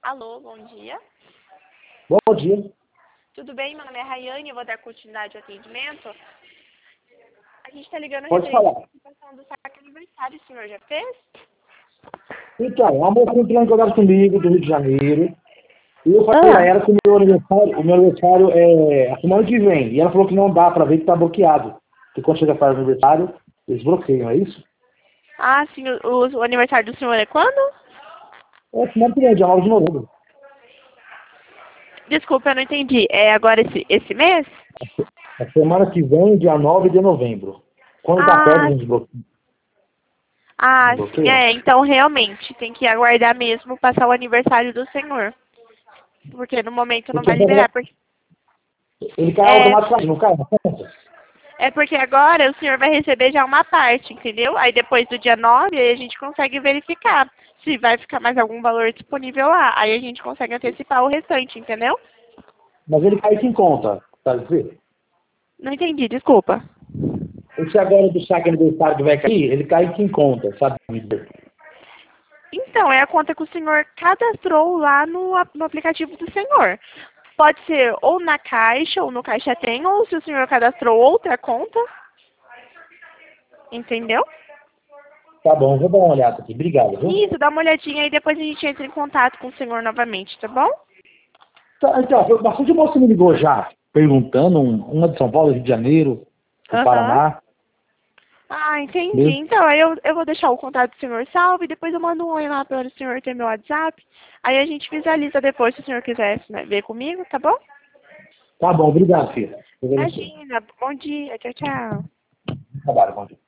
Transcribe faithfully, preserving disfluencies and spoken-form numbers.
Alô, bom dia. Bom dia. Tudo bem? Meu nome é Rayane, eu vou dar continuidade ao atendimento. A gente está ligando Pode referente à falar. participação do saque aniversário. O senhor já fez? Então, a moça entrou em contato comigo do Rio de Janeiro. E eu falei pra Ah, ela que o meu aniversário, o meu aniversário é a semana que vem. E ela falou que não dá pra ver que tá bloqueado. Que quando chega para o aniversário, eles bloqueiam, é isso? ah sim, o, o- o aniversário do senhor é quando? É semana que vem, dia nove de novembro. Desculpa, eu não entendi. É agora esse, esse mês? A semana que vem, dia nove de novembro. Quando tá perto, a Ah, gente bloqueia. Não ah, sim, bloqueia? é. Então, realmente, tem que aguardar mesmo passar o aniversário do senhor. Porque no momento não Porque vai liberar. Porque, ele cai é, automaticamente, não cai na conta? é porque agora o senhor vai receber já uma parte, entendeu? Aí depois do dia nove, aí a gente consegue verificar se vai ficar mais algum valor disponível lá. Aí a gente consegue antecipar o restante, entendeu? Mas ele cai em conta, sabe dizer? Não entendi, desculpa. Esse agora do saque aniversário que vai cair, ele cai em conta, sabe dizer? Então, é a conta que o senhor cadastrou lá no, a- no aplicativo do senhor. Pode ser ou na Caixa, ou no Caixa Tem, ou se o senhor cadastrou outra conta, entendeu? Tá bom, vou dar uma olhada aqui. Obrigado, viu? Isso, dá uma olhadinha e depois a gente entra em contato com o senhor novamente, tá bom? Tá, então, foi bastante moça me ligou já, perguntando, um- uma de São Paulo, Rio de Janeiro, do Aham. Paraná, Ah, entendi. mesmo. Então, aí eu, eu vou deixar o contato do senhor salvo e depois eu mando um oi lá para o senhor ter meu WhatsApp. Aí a gente visualiza depois se o senhor quiser, né, ver comigo, tá bom? Tá bom, obrigado, filha. Deus abençoe. Imagina. Bom dia. Tchau, tchau. Bom trabalho, bom dia.